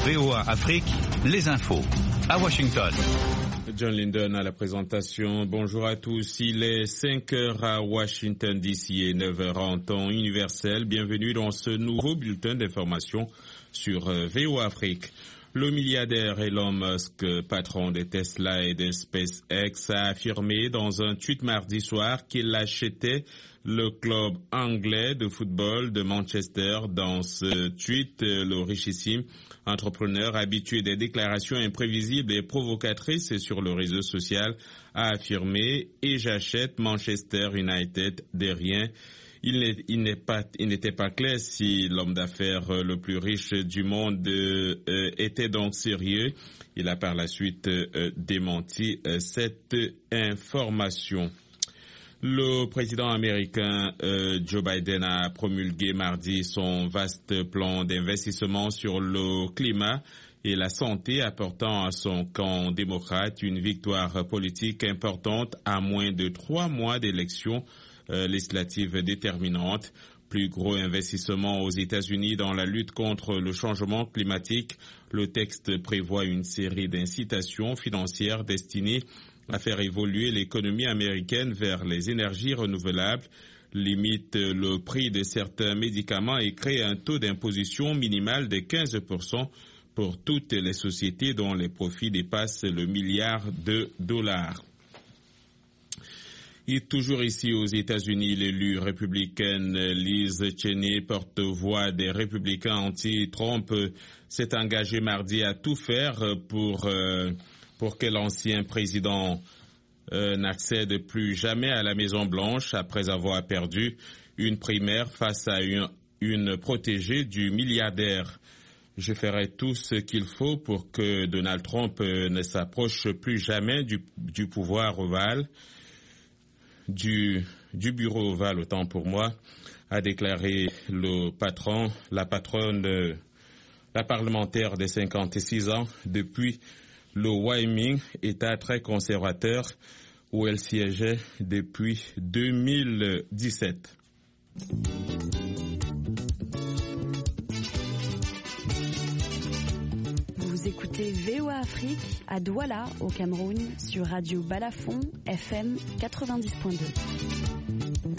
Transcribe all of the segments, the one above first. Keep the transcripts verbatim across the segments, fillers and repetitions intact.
V O A Afrique, les infos à Washington. John Linden à la présentation. Bonjour à tous. Il est cinq heures à Washington D C et neuf heures en temps universel. Bienvenue dans ce nouveau bulletin d'information sur V O A Afrique. Le milliardaire Elon Musk, patron de Tesla et de SpaceX, a affirmé dans un tweet mardi soir qu'il achetait le club anglais de football de Manchester. Dans ce tweet, le richissime entrepreneur habitué des déclarations imprévisibles et provocatrices sur le réseau social a affirmé « Et j'achète Manchester United de rien ». Il n'est, il n'est pas, il n'était pas clair si l'homme d'affaires le plus riche du monde euh, était donc sérieux. Il a par la suite euh, démenti euh, cette information. Le président américain euh, Joe Biden a promulgué mardi son vaste plan d'investissement sur le climat et la santé, apportant à son camp démocrate une victoire politique importante à moins de trois mois d'élections Euh, législative déterminante. Plus gros investissement aux États-Unis dans la lutte contre le changement climatique. Le texte prévoit une série d'incitations financières destinées à faire évoluer l'économie américaine vers les énergies renouvelables, limite le prix de certains médicaments et crée un taux d'imposition minimal de quinze pour cent pour toutes les sociétés dont les profits dépassent le milliard de dollars. Et toujours ici aux États-Unis, l'élue républicaine Liz Cheney, porte-voix des républicains anti-Trump, s'est engagée mardi à tout faire pour, euh, pour que l'ancien président euh, n'accède plus jamais à la Maison-Blanche après avoir perdu une primaire face à une, une protégée du milliardaire. Je ferai tout ce qu'il faut pour que Donald Trump ne s'approche plus jamais du, du pouvoir ovale. Du, du bureau ovale, autant pour moi, a déclaré le patron, la patronne, la parlementaire de cinquante-six ans, depuis le Wyoming, État très conservateur, où elle siégeait depuis deux mille dix-sept. Vous écoutez V O A Afrique à Douala, au Cameroun, sur Radio Balafon, F M quatre-vingt-dix point deux.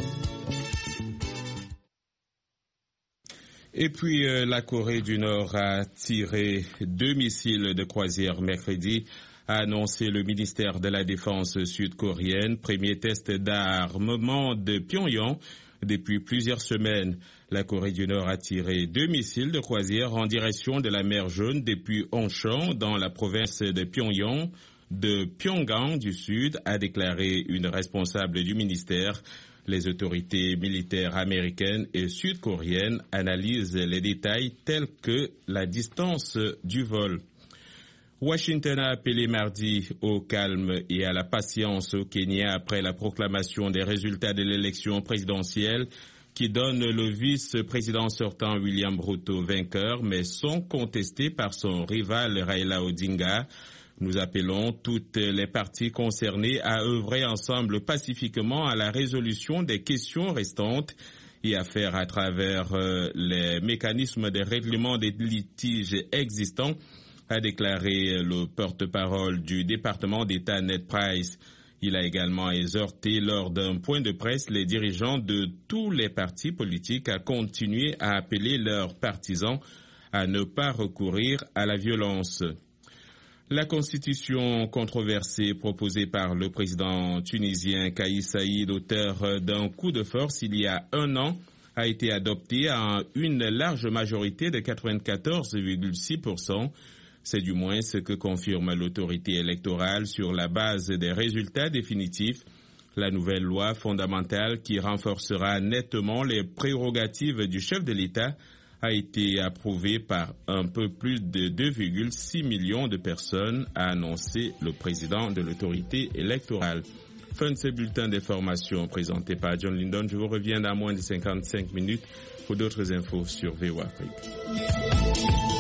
Et puis, euh, la Corée du Nord a tiré deux missiles de croisière mercredi, a annoncé le ministère de la Défense sud-coréenne, premier test d'armement de Pyongyang. Depuis plusieurs semaines, la Corée du Nord a tiré deux missiles de croisière en direction de la mer Jaune depuis Oncheon, dans la province de Pyongyang, de Pyongan du Sud, a déclaré une responsable du ministère. Les autorités militaires américaines et sud-coréennes analysent les détails tels que la distance du vol. Washington a appelé mardi au calme et à la patience au Kenya après la proclamation des résultats de l'élection présidentielle qui donne le vice-président sortant William Ruto vainqueur, mais sont contestés par son rival Raila Odinga. Nous appelons toutes les parties concernées à œuvrer ensemble pacifiquement à la résolution des questions restantes et à faire à travers euh, les mécanismes de règlement des litiges existants, a déclaré le porte-parole du département d'État Ned Price. Il a également exhorté lors d'un point de presse les dirigeants de tous les partis politiques à continuer à appeler leurs partisans à ne pas recourir à la violence. La constitution controversée proposée par le président tunisien Kais Saïed, auteur d'un coup de force il y a un an, a été adoptée à une large majorité de quatre-vingt-quatorze virgule six pour cent. C'est du moins ce que confirme l'autorité électorale sur la base des résultats définitifs. La nouvelle loi fondamentale qui renforcera nettement les prérogatives du chef de l'État a été approuvée par un peu plus de deux virgule six millions de personnes, a annoncé le président de l'autorité électorale. Fin de ce bulletin d'information présenté par John Linden. Je vous reviens dans moins de cinquante-cinq minutes pour d'autres infos sur V O A Afrique.